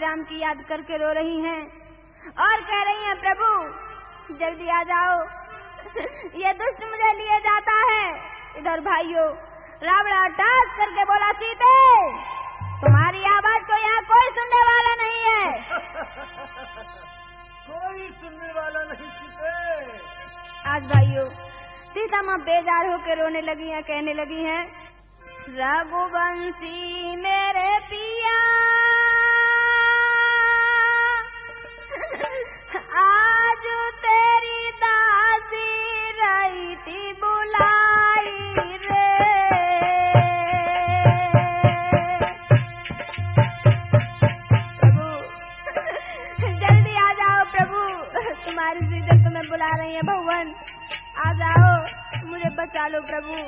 राम की याद करके रो रही हैं और कह रही हैं प्रभु जल्दी आ जाओ, ये दुष्ट मुझे लिए जाता है। इधर भाइयों रावण टास करके बोला सीते तुम्हारी आवाज को यहाँ कोई सुनने वाला नहीं है। कोई सुनने वाला नहीं सीते। आज भाइयों सीता माँ बेजार होकर रोने लगी हैं, कहने लगी हैं रघुवंशी मेरे पिया आज तेरी दासी रही थी बुलाई रे। प्रभु जल्दी आ जाओ प्रभु, तुम्हारी सीता तुम्हें बुला रही है। भगवान आ जाओ, मुझे बचा लो प्रभु।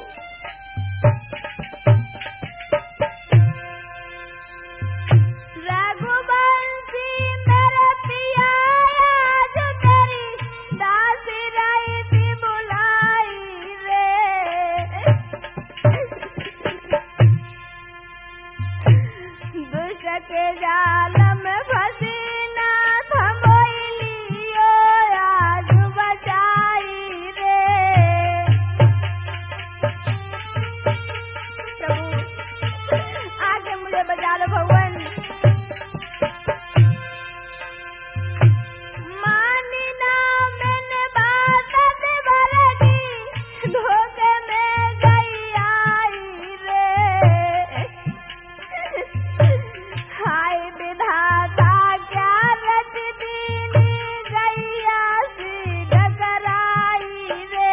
रघुवंशी मेरे पिया आज तेरी दासी रही थी बुलाई रे। दुष्ट के जाल में फंसी ना थमोइलियो आज बचाई रे। प्रभु आगे मुझे बचा लो भगवान। मानी ना मैंने बात भर की धोखे में गई आई रे। हाय विधाता क्या रच दीनी गैया सी डगराई रे।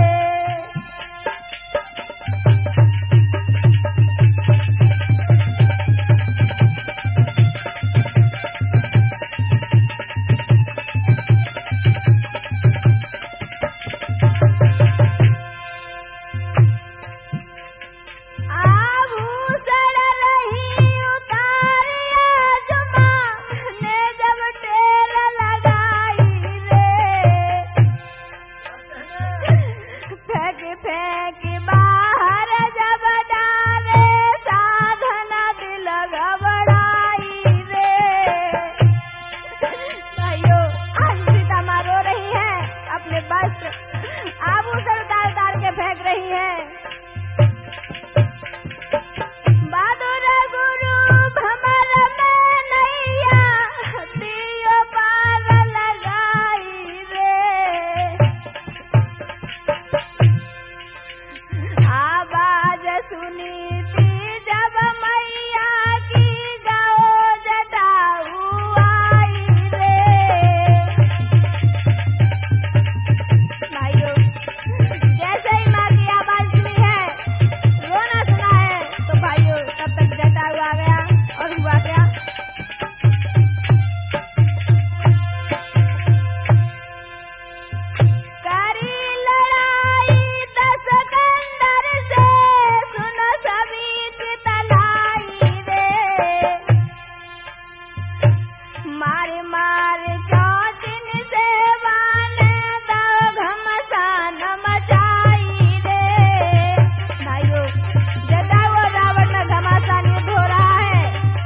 आभूषण रही उतारिया जुमा ने जब टेर लगाई रे। फेंक फेंक बाहर जब डाले साधना दिल घबराई रे। भाइयों आज सीता माँ रो रही है, अपने वस्त्र आभूषण उतार उतार के फेंक रही है। बहादुर गुरु भमर में नैया दियो पार लगाई रे। आवाज सुनी थी जब मैया की गाओ जटाऊ आई रे। भाइयों जैसे ही माँ की आवाज सुनी है, रोना सुना है, तो भाइयों तब तक जटाऊ आ गया और हुआ क्या। करी लड़ाई दस कंदर से सुनो सभी चितलाई रे। मार मार चौचिन से बान दो घमसान मचाई रे। भाइयों जटाऊ और रावण में घमासान युद्ध हो रहा है।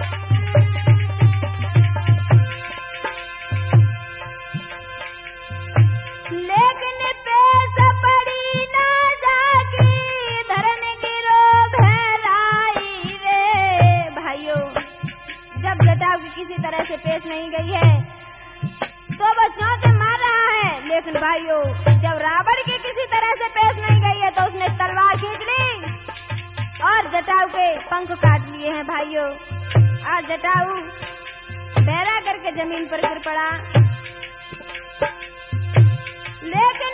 लेकिन पेश पड़ी ना जागी धरन गिरो भैराई रे। भाइयों जब जटाऊ की किसी तरह से पेश नहीं गई है तो वो चौके मार रहा है। लेकिन भाइयों जब रावण की किसी तरह से पेश नहीं गई है तो उसने तलवार खींच ली और जटाऊ के पंख काट लिए हैं। भाइयों आज जटाऊ बहरा करके जमीन पर गिर पड़ा। लेकिन